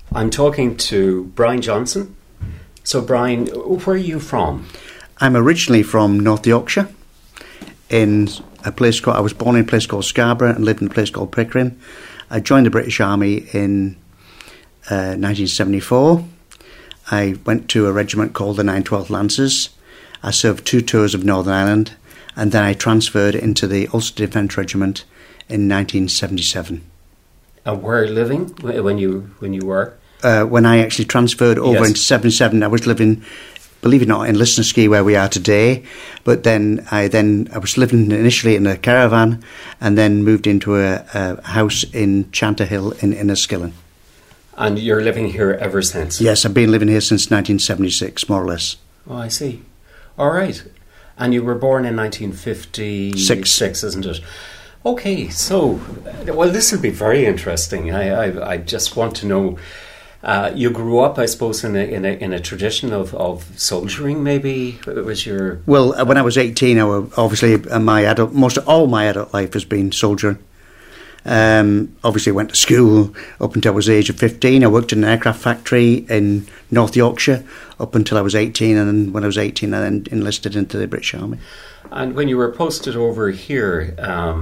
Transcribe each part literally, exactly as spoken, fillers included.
I'm talking to Brian Johnson. So, Brian, where are you from? I'm originally from North Yorkshire, in a place called, I was born in a place called Scarborough and lived in a place called Pickering. I joined the British Army in uh, nineteen seventy-four. I went to a regiment called the nine twelfth Lancers. I served two tours of Northern Ireland, and then I transferred into the Ulster Defence Regiment in nineteen seventy-seven. And where living when you when you were? Uh, when I actually transferred over Yes. into seventy-seven, I was living, believe it or not, in Lisnaskea, where we are today. But then I then I was living initially in a caravan, and then moved into a, a house in Chanterhill in Inniskillen. And you're living here ever since? Yes, I've been living here since nineteen seventy-six, more or less. Oh, I see. All right. And you were born in nineteen fifty-six, Six. isn't it? Okay, so, well, this will be very interesting. I, I, I just want to know, uh, you grew up, I suppose, in a, in a, in a tradition of, of soldiering, maybe? Was your... Well, uh, when I was eighteen, I was, obviously, uh, my adult, most of all my adult life has been soldiering. Um, obviously, went to school up until I was the age of fifteen. I worked in an aircraft factory in North Yorkshire up until I was eighteen, and then when I was eighteen, I then enlisted into the British Army. And when you were posted over here,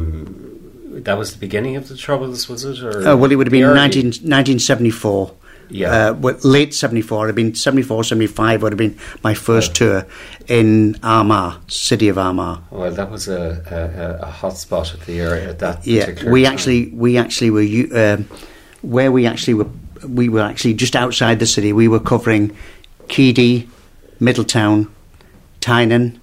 um, that was the beginning of the Troubles, was it? Or Uh, well, it would have been early- nineteen, nineteen seventy-four. Yeah. Uh, well, late seventy-four. It would have been seventy-four, seventy-five would have been my first tour in Armagh, city of Armagh. Well, that was a, a, a hot spot at the area at that Yeah, particular we time. actually we actually were u- um where we actually were we were actually just outside the city. We were covering Keady, Middletown, Tynan,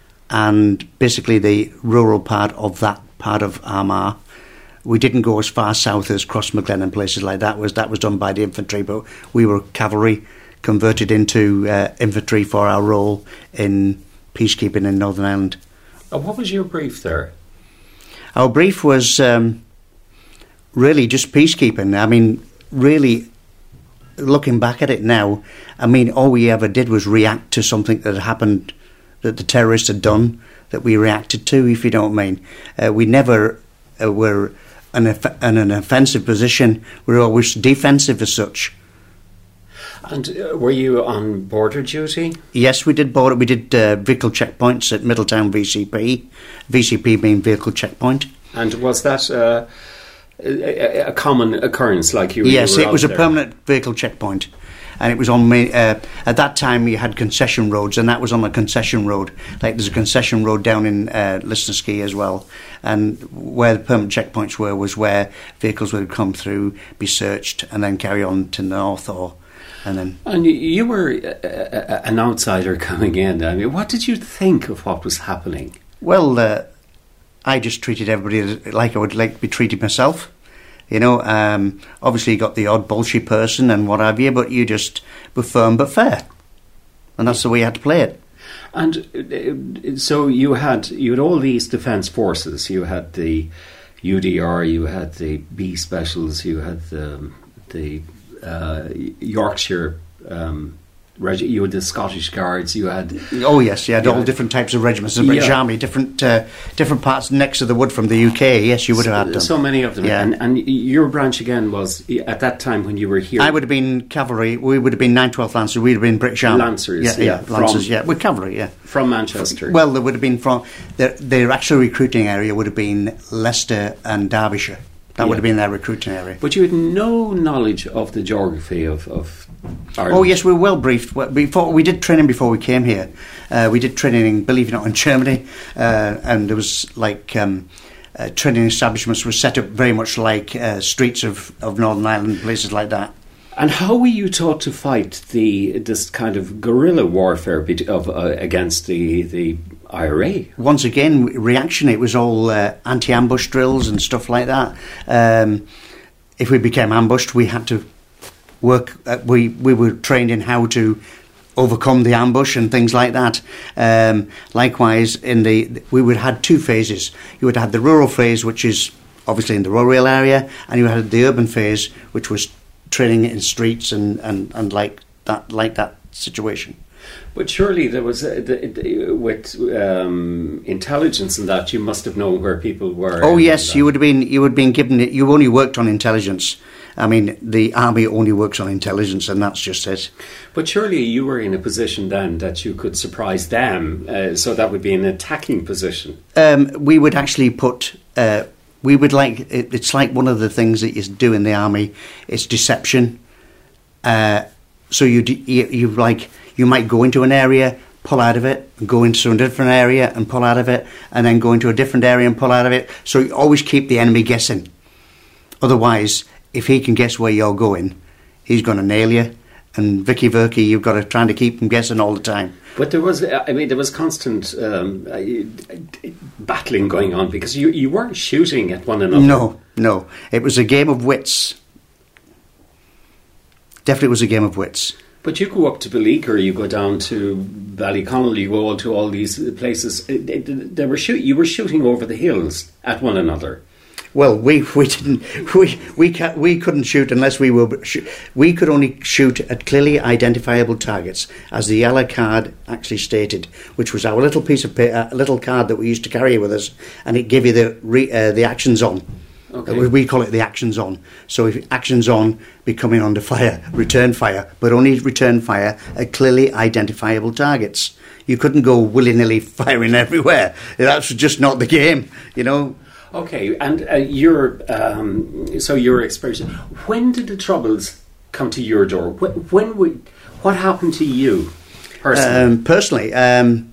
and basically the rural part of that part of Armagh. We didn't go as far south as Crossmaglen and places like that. Was that was done by the infantry, but we were cavalry converted into uh, infantry for our role in peacekeeping in Northern Ireland. Uh, what was your brief there? Our brief was um, really just peacekeeping. I mean, really, looking back at it now, I mean, all we ever did was react to something that had happened, that the terrorists had done, that we reacted to, if you don't mean. Uh, we never uh, were in, a, in an offensive position. We were always defensive as such. And uh, were you on border duty? Yes, we did border. We did uh, vehicle checkpoints at Middletown V C P. V C P being vehicle checkpoint. And was that uh, a, a common occurrence, like you? Yes, you were it was out a there? permanent vehicle checkpoint, and it was on me. Uh, at that time, you had concession roads, and that was on a concession road. Like there's a concession road down in uh, Lisnaskea as well, and where the permanent checkpoints were was where vehicles would come through, be searched, and then carry on to the north or. And then, And you- you were uh, uh, an outsider coming in. I mean, what did you think of what was happening? well, uh, I just treated everybody like I would like to be treated myself. You know, um, obviously you got the odd bullshit person and what have you, but you just were firm but fair, and that's the way you had to play it. And uh, so you had you had all these defence forces. You had the U D R, you had the B Specials, you had the the uh, Yorkshire. Um, reg- you had the Scottish Guards. You had Oh yes, you had Yeah. all different types of regiments in the British Yeah. Army, different uh, different parts next to the wood from the U K. Yes, you would have had them. so many of them. Yeah. And, and your branch again was at that time when you were here. I would have been cavalry. We would have been nine twelfth Lancers. We'd have been British Army. Lancers, Yeah, yeah, yeah, from- Lancers. Yeah, we're cavalry. Yeah. from Manchester. Well, there would have been from their their actual recruiting area would have been Leicester and Derbyshire. That would Yeah. have been their recruiting area. But you had no knowledge of the geography of, of Ireland. Oh yes, we were well briefed. Well, Before we did training before we came here. Uh, we did training, believe it or not, in Germany, uh, and there was like um, uh, training establishments were set up very much like uh, streets of, of Northern Ireland, places like that. And how were you taught to fight the this kind of guerrilla warfare bet- of uh, against the the I R A? Once again, reaction. It was all uh, anti-ambush drills and stuff like that. Um, if we became ambushed, we had to work. Uh, we we were trained in how to overcome the ambush and things like that. Um, likewise, in the we would have had two phases. You would have the rural phase, which is obviously in the rural area, and you had the urban phase, which was training in streets and, and, and like that like that situation. But surely there was uh, the, the, with um, intelligence and that you must have known where people were. Oh and yes, that. you would have been you would have been given it. You only worked on intelligence. I mean, the army only works on intelligence, and that's just it. But surely you were in a position then that you could surprise them, uh, so that would be an attacking position. Um, we would actually put... Uh, we would like... It, it's like one of the things that you do in the army. It's deception. Uh, so you, you, you like... You might go into an area, pull out of it, go into a different area and pull out of it, and then go into a different area and pull out of it. So you always keep the enemy guessing. Otherwise, if he can guess where you're going, he's going to nail you. And Vicky Verky, you've got to try to keep him guessing all the time. But there was, I mean, there was constant um, battling going on because you, you weren't shooting at one another. No, no. It was a game of wits. Definitely was a game of wits. But you go up to Beleaker, you go down to Ballyconnell, you go all to all these places. They were shoot, you were shooting over the hills at one another. Well, we we didn't we we ca- we couldn't shoot unless we were we could only shoot at clearly identifiable targets, as the yellow card actually stated, which was our little piece of paper, a little card that we used to carry with us, and it gave you the re, uh, the actions on. Okay. We call it the actions on. So if actions on, be coming under fire, return fire, but only return fire at clearly identifiable targets. You couldn't go willy-nilly firing everywhere. That's just not the game, you know. Okay, and uh, your um, so your experience. When did the Troubles come to your door? When, when would, what happened to you personally? Um, personally, um,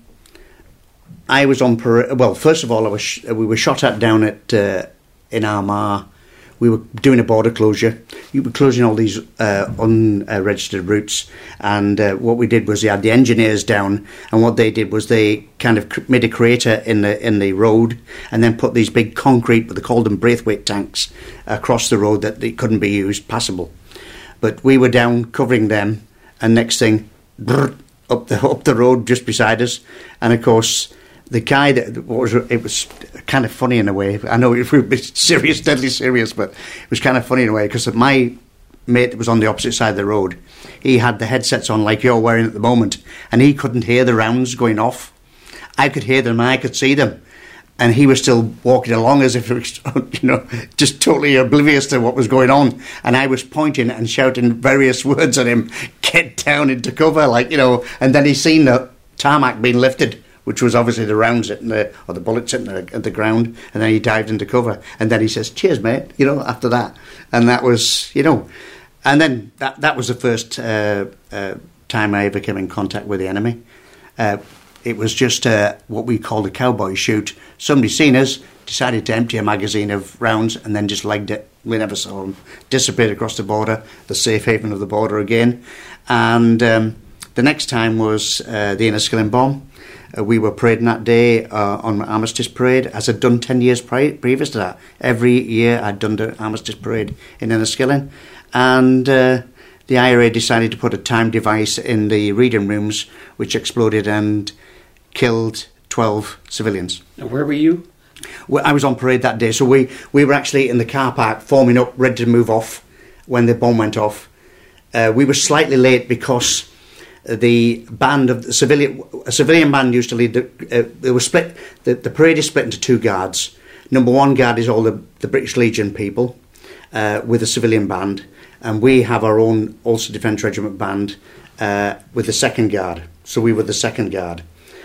I was on parade. Well, first of all, I was sh- we were shot at down at uh, in Armagh. We were doing a border closure. We were closing all these uh, unregistered routes, and uh, what we did was they had the engineers down, and what they did was they kind of made a crater in the in the road, and then put these big concrete, what they called them Braithwaite tanks, across the road that they couldn't be used passable. But we were down covering them, and next thing, brrr, up the up the road just beside us, and of course. The guy that was, it was kind of funny in a way. I know it would be serious, deadly serious, but it was kind of funny in a way because my mate was on the opposite side of the road. He had the headsets on like you're wearing at the moment, and he couldn't hear the rounds going off. I could hear them, I could see them, and he was still walking along as if it was, you know, just totally oblivious to what was going on. And I was pointing and shouting various words at him, "Get down into cover," like, you know. And then he seen the tarmac being lifted, which was obviously the rounds hitting the, or the bullets hitting the, at the ground, and then he dived into cover, and then he says, "Cheers, mate," you know, after that. And that was, you know, and then that that was the first uh, uh, time I ever came in contact with the enemy. Uh, it was just uh, what we called a cowboy shoot. Somebody seen us, decided to empty a magazine of rounds, and then just legged it. We never saw them. Disappeared across the border, the safe haven of the border again. And um, the next time was uh, the Enniskillen bomb. Uh, we were parading that day uh, on Armistice Parade, as I'd done ten years pri- previous to that. Every year I'd done the Armistice Parade in Enniskillen. And uh, the I R A decided to put a time device in the reading rooms, which exploded and killed twelve civilians. And where were you? Well, I was on parade that day, so we, we were actually in the car park, forming up, ready to move off when the bomb went off. Uh, we were slightly late because the band of the civilian, a civilian band used to lead. The, uh, they were split. The, the parade is split into two guards. Number one guard is all the, the British Legion people uh, with a civilian band, and we have our own Ulster Defence Regiment band uh, with the second guard. So we were the second guard.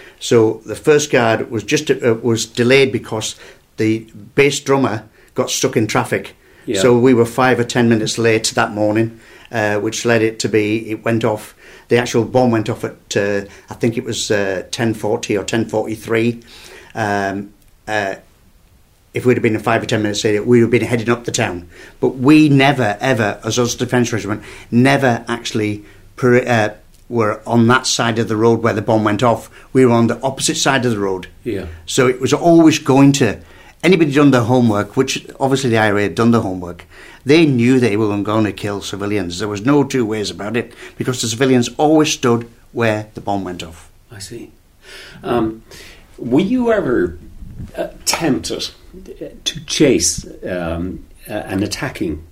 So the first guard was just uh, was delayed because the bass drummer got stuck in traffic. Yeah. So we were five or ten minutes late that morning, uh, which led it to be. It went off. The actual bomb went off at, uh, I think it was uh, ten forty or ten forty-three. Um, uh, if we'd have been in five or ten minutes later, we would have been heading up the town. But we never, ever, as Ulster Defence Regiment, never actually uh, were on that side of the road where the bomb went off. We were on the opposite side of the road. Yeah. So it was always going to... Anybody done their homework, which obviously the I R A had done the homework, they knew they were going to kill civilians. There was no two ways about it, because the civilians always stood where the bomb went off. I see. Um, were you ever uh, tempted to chase um, uh, an attacking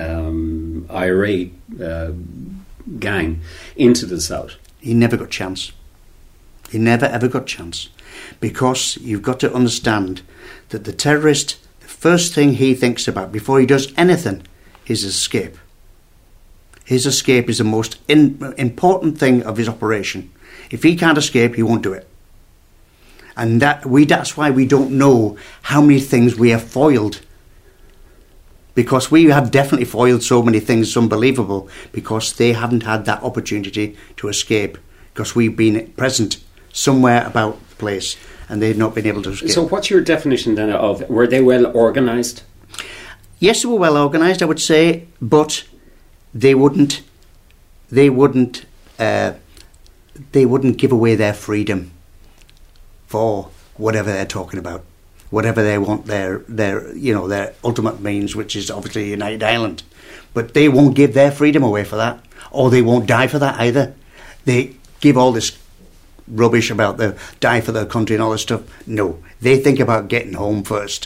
um, I R A uh, gang into the south? He never got chance. He never ever got chance. Because you've got to understand that the terrorist, the first thing he thinks about before he does anything his escape. His escape is the most in, important thing of his operation. If he can't escape, he won't do it. And that we that's why we don't know how many things we have foiled. Because we have definitely foiled so many things, it's unbelievable, because they haven't had that opportunity to escape, because we've been present somewhere about the place and they've not been able to escape. So what's your definition then of, were they well organised? Yes, they were well organised, I would say, but they wouldn't, they wouldn't, uh, they wouldn't give away their freedom for whatever they're talking about. Whatever they want their, their, you know, their ultimate means, which is obviously United Ireland. But they won't give their freedom away for that, or they won't die for that either. They give all this rubbish about the die for their country and all this stuff. No, they think about getting home first.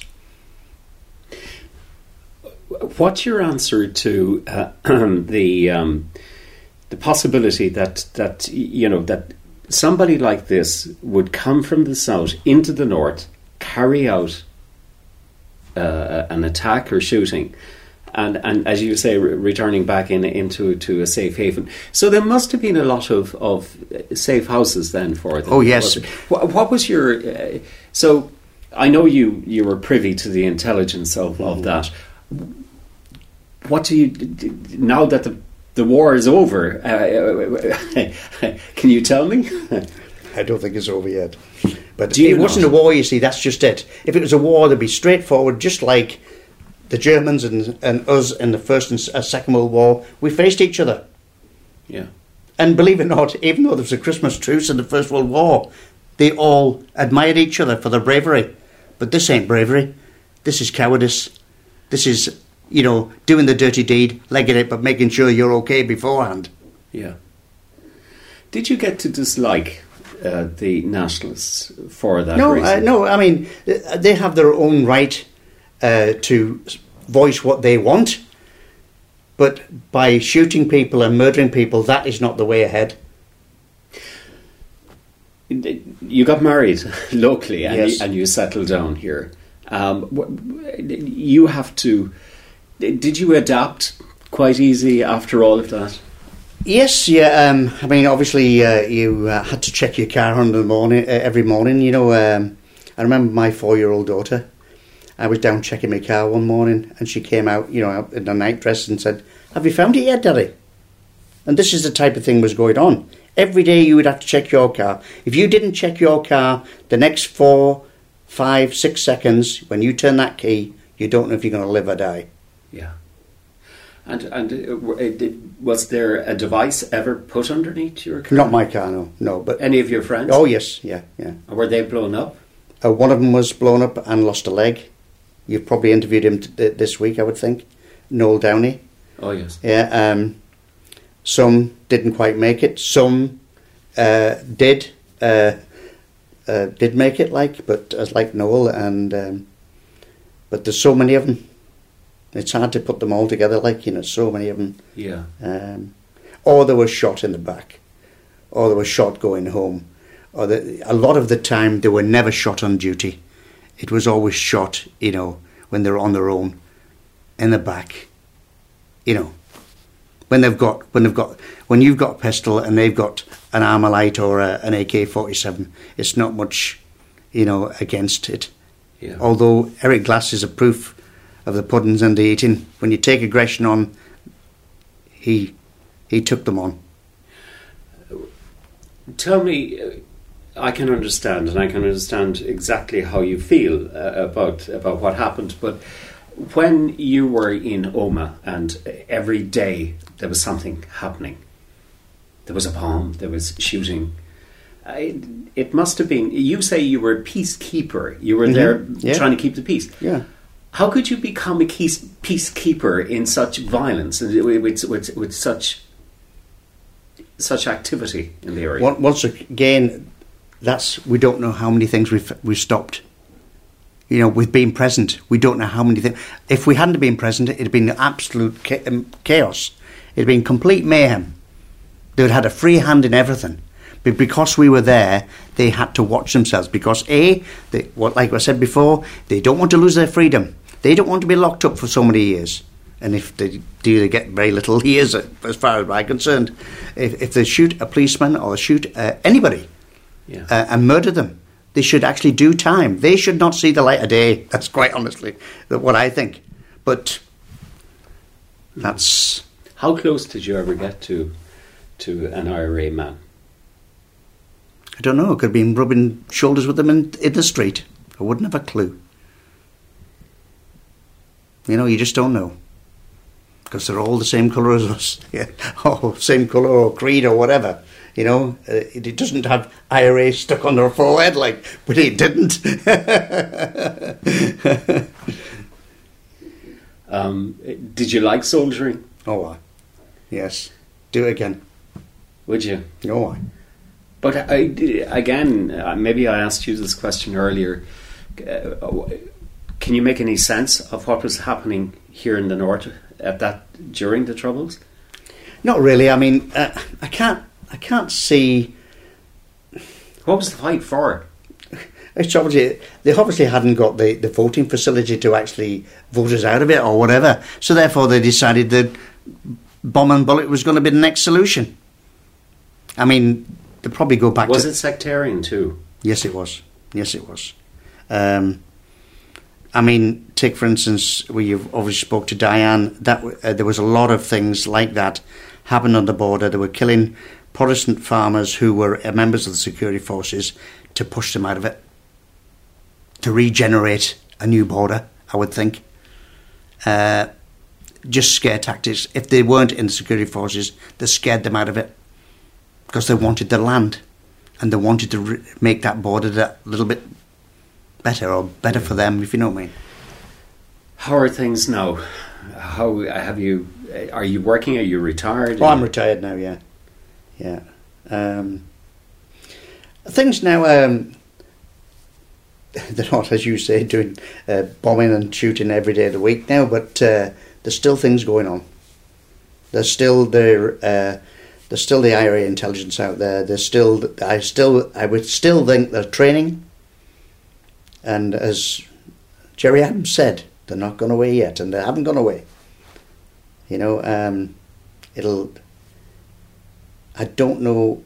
What's your answer to uh, the um, the possibility that that you know that somebody like this would come from the south into the north, carry out uh, an attack or shooting, and, and as you say, re- returning back in into to a safe haven? So there must have been a lot of, of safe houses then for them. Oh yes. What, what was your? Uh, so I know you you were privy to the intelligence of, of that. What do you now that the the war is over? Uh, can you tell me? I don't think it's over yet. But it not? wasn't a war, you see, that's just it. If it was a war, there'd be straightforward, just like the Germans and, and us in the First and uh, Second World War, we faced each other. Yeah. And believe it or not, even though there was a Christmas truce in the First World War, they all admired each other for their bravery. But this ain't bravery. This is cowardice. This is, you know, doing the dirty deed, legging it, but making sure you're okay beforehand. Yeah. Did you get to dislike uh, the nationalists for that no, reason? Uh, no, I mean, they have their own right uh, to voice what they want, but by shooting people and murdering people, that is not the way ahead. You got married locally and, yes. you, and you settled down here. Um, you have to... Did you adapt quite easy after all of that? Yes, yeah. Um, I mean, obviously, uh, you uh, had to check your car on the morning uh, every morning. You know, um, I remember my four-year-old daughter. I was down checking my car one morning, and she came out, you know, in a night dress, and said, "Have you found it yet, Daddy?" And this is the type of thing was going on. Every day, you would have to check your car. If you didn't check your car, the next four, five, six seconds, when you turn that key, you don't know if you're going to live or die. Yeah. And and uh, did, was there a device ever put underneath your car? Not my car, no, no. But any of your friends? Oh yes, yeah, yeah. Or were they blown up? Uh, one of them was blown up and lost a leg. You've probably interviewed him t- this week, I would think. Noel Downey. Oh yes. Yeah. Um, some didn't quite make it. Some uh, did. Uh, uh, did make it, like, but as like Noel, and um, but there's so many of them. It's hard to put them all together, like, you know, so many of them. Yeah. Um, or they were shot in the back, or they were shot going home, or the, a lot of the time they were never shot on duty. It was always shot, you know, when they're on their own, in the back. You know, when they've got when they've got when you've got a pistol and they've got an Armalite or a, an A K forty-seven, it's not much, you know, against it. Yeah. Although Eric Glass is a proof of the puddings and the eating. When you take aggression on, he he took them on. Tell me, I can understand, and I can understand exactly how you feel uh, about about what happened. But when you were in Omagh and every day there was something happening, there was a bomb, there was shooting. I, it must have been. You say you were a peacekeeper. You were mm-hmm. there yeah. trying to keep the peace. Yeah. How could you become a peace, peacekeeper in such violence and with, with, with such such activity in the area? Once again, that's we don't know how many things we've we've stopped. You know, with being present, we don't know how many things. If we hadn't been present, it'd been absolute chaos. It'd been complete mayhem. They'd had a free hand in everything. But because we were there, they had to watch themselves. Because A, they, what like I said before, they don't want to lose their freedom. They don't want to be locked up for so many years. And if they do, they get very little years, as far as I'm concerned. If, if they shoot a policeman or they shoot uh, anybody Yeah. uh, and murder them, they should actually do time. They should not see the light of day. That's quite honestly what I think. But that's... How close did you ever get to to an I R A man? I don't know. I could have been rubbing shoulders with them in, in the street. I wouldn't have a clue. You know, you just don't know. Because they're all the same colour as us. Yeah. Or same colour or creed or whatever. You know, uh, it, it doesn't have I R A stuck on their forehead, like, but it didn't. um, did you like soldiering? Oh, I. Yes. Do it again. Would you? Oh, I. But I, again, uh, maybe I asked you this question earlier. Uh, can you make any sense of what was happening here in the north at that during the Troubles? Not really. I mean, uh, I can't. I can't see. What was the fight for? It's obviously they obviously hadn't got the, the voting facility to actually vote us out of it or whatever. So therefore, they decided that bomb and bullet was going to be the next solution. I mean, they probably go back. Was to... it sectarian too? Yes, it was. Yes, it was. Um, I mean, take for instance, where you've obviously spoke to Diane. That uh, there was a lot of things like that happened on the border. They were killing Protestant farmers who were uh, members of the security forces to push them out of it, to regenerate a new border, I would think. Uh, just scare tactics. If they weren't in the security forces, they scared them out of it because they wanted the land and they wanted to re- make that border that little bit better or better for them, if you know what I mean. How are things now? How have you? Are you working? Are you retired? Oh, I'm retired now. Yeah, yeah. Um, things now. Um, they're not, as you say, doing uh, bombing and shooting every day of the week now, but uh, there's still things going on. There's still there. Uh, there's still the I R A intelligence out there. There's still. I still. I would still think they're training. And as Jerry Adams said, they're not gone away yet, and they haven't gone away. You know, um, it'll. I don't know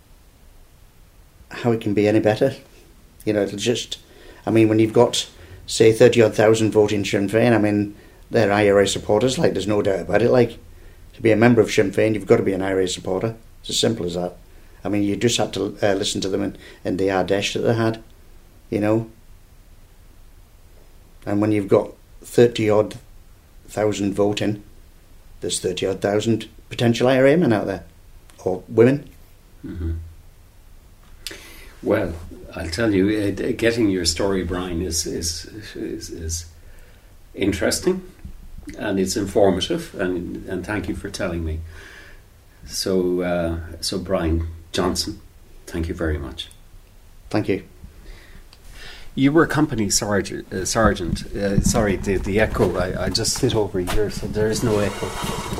how it can be any better. You know, it'll just. I mean, when you've got, say, thirty odd thousand voting Sinn Féin, I mean, they're I R A supporters. Like, there's no doubt about it. Like, to be a member of Sinn Féin, you've got to be an I R A supporter. It's as simple as that. I mean, you just had to uh, listen to them in, in the Ardèche that they had. You know. And when you've got thirty odd thousand voting, there's thirty odd thousand potential I R A men out there, or women. Mm-hmm. Well, I'll tell you, uh, getting your story, Brian, is is, is is interesting, and it's informative, and and thank you for telling me. So, uh, so Brian Johnson, thank you very much. Thank you. You were company sergeant. Uh, sergeant. Uh, sorry, the the echo. I, I just sit over here, so there is no echo.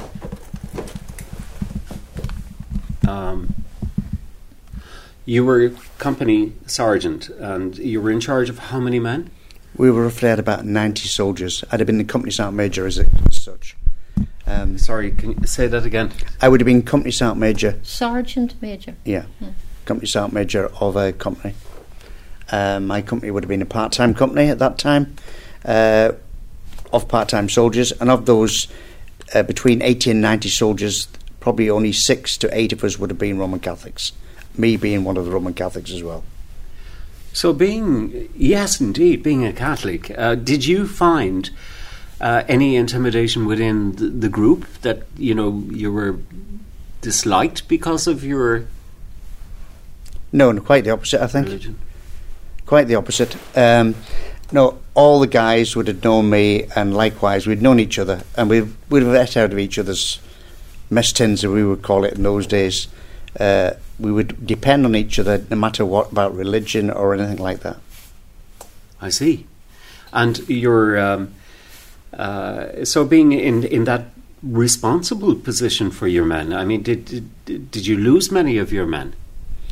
Um, you were company sergeant, and you were in charge of how many men? We were roughly at about ninety soldiers. I'd have been the company sergeant major as, a, as such. Um, Sorry, can you say that again? I would have been company sergeant major. Sergeant major. Yeah, yeah. Company sergeant major of a company. Uh, my company would have been a part-time company at that time, uh, of part-time soldiers, and of those, uh, between eighty and ninety soldiers, probably only six to eight of us would have been Roman Catholics, me being one of the Roman Catholics as well. So being, yes indeed, being a Catholic, uh, did you find uh, any intimidation within the, the group that, you know, you were disliked because of your No, no, quite the opposite, I think. religion? Quite the opposite. Um, no, all the guys would have known me, and likewise we'd known each other, and we would have ate out of each other's mess tins, as we would call it in those days. Uh, we would depend on each other, no matter what about religion or anything like that. I see. And you're um, uh, so being in in that responsible position for your men. I mean, did did, did you lose many of your men?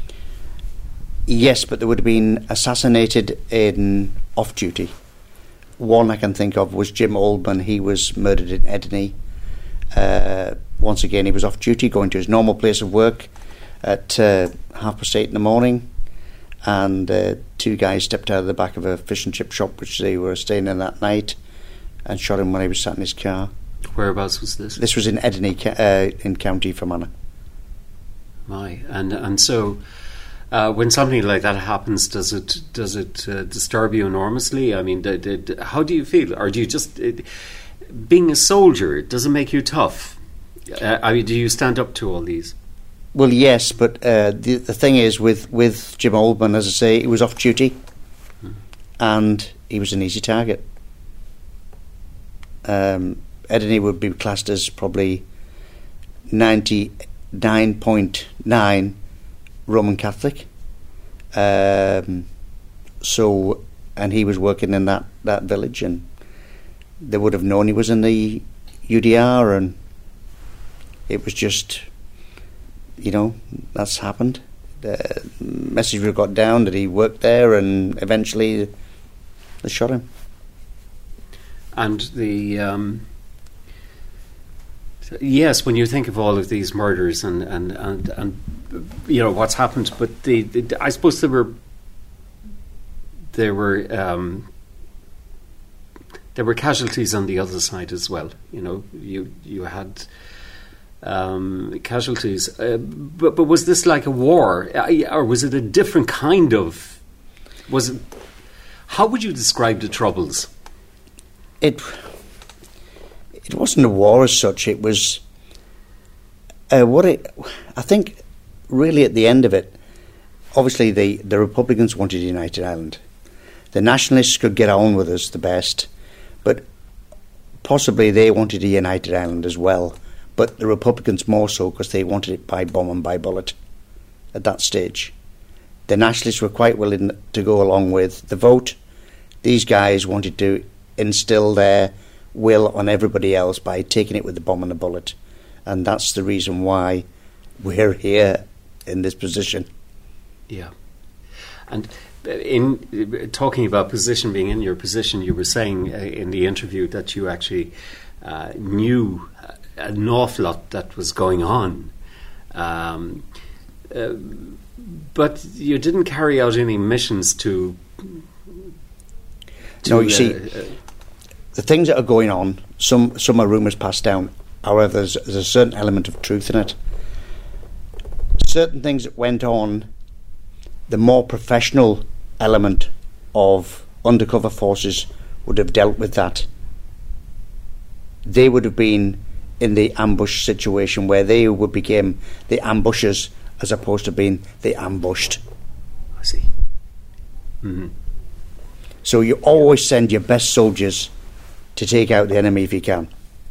Yes, but they would have been assassinated in off duty, one I can think of was Jim Oldman. He was murdered in Edinburgh. Uh, once again, he was off duty, going to his normal place of work at uh, half past eight in the morning, and uh, two guys stepped out of the back of a fish and chip shop which they were staying in that night and shot him when he was sat in his car. Whereabouts was this? This was in Edinburgh, uh, in County Fermanagh. My, and and so uh, when something like that happens, does it does it uh, disturb you enormously? I mean, did, did, how do you feel? Or do you just it, being a soldier, does it make you tough? Uh, I mean, do you stand up to all these? Well, yes, but uh, the the thing is with with Jim Oldman, as I say, he was off duty, hmm. and he was an easy target. Um, Edinburgh would be classed as probably ninety-nine point nine Roman Catholic. Um, so, and he was working in that, that village, and they would have known he was in the U D R, and it was just, you know, that's happened. The message would have got down that he worked there, and eventually they shot him. And the um, yes, when you think of all of these murders and and, and, and you know what's happened, but the, the I suppose there were there were um, there were casualties on the other side as well. You know, you you had um, casualties, uh, but but was this like a war, or was it a different kind of? Was it? How would you describe the Troubles? It it wasn't a war as such. It was uh, what it. I think really at the end of it, obviously the, the Republicans wanted a united Ireland. The Nationalists could get on with us the best, but possibly they wanted a united Ireland as well. But the Republicans more so because they wanted it by bomb and by bullet at that stage. The Nationalists were quite willing to go along with the vote. These guys wanted to instill their will on everybody else by taking it with the bomb and the bullet, and that's the reason why we're here in this position. Yeah, and in talking about position, being in your position, you were saying uh, in the interview that you actually uh, knew an awful lot that was going on, um, uh, but you didn't carry out any missions to. to no, you uh, see. Uh, The things that are going on, some some are rumours passed down. However, there's, there's a certain element of truth in it. Certain things that went on, the more professional element of undercover forces would have dealt with that. They would have been in the ambush situation where they would become the ambushers as opposed to being the ambushed. I see. Mm-hmm. So you always send your best soldiers to take out the enemy if you can.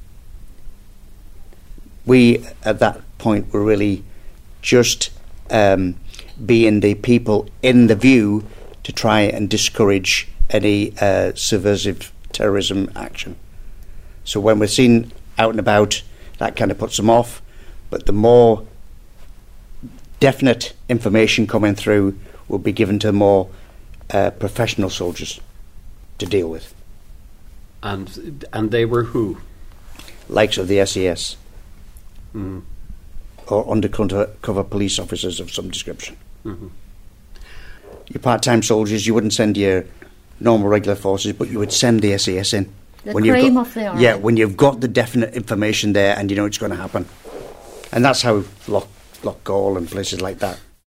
We, at that point, were really just um, being the people in the view to try and discourage any uh, subversive terrorism action. So when we're seen out and about, that kind of puts them off, but the more definite information coming through will be given to more uh, professional soldiers to deal with. And and they were who? Likes of the S E S. Mm-hmm. Or undercover police officers of some description. Mm-hmm. Your part-time soldiers, you wouldn't send your normal regular forces, but you would send the S E S in. The when cream you've got, of the army. Yeah, when you've got the definite information there and you know it's going to happen. And that's how Loch, Loch Gall and places like that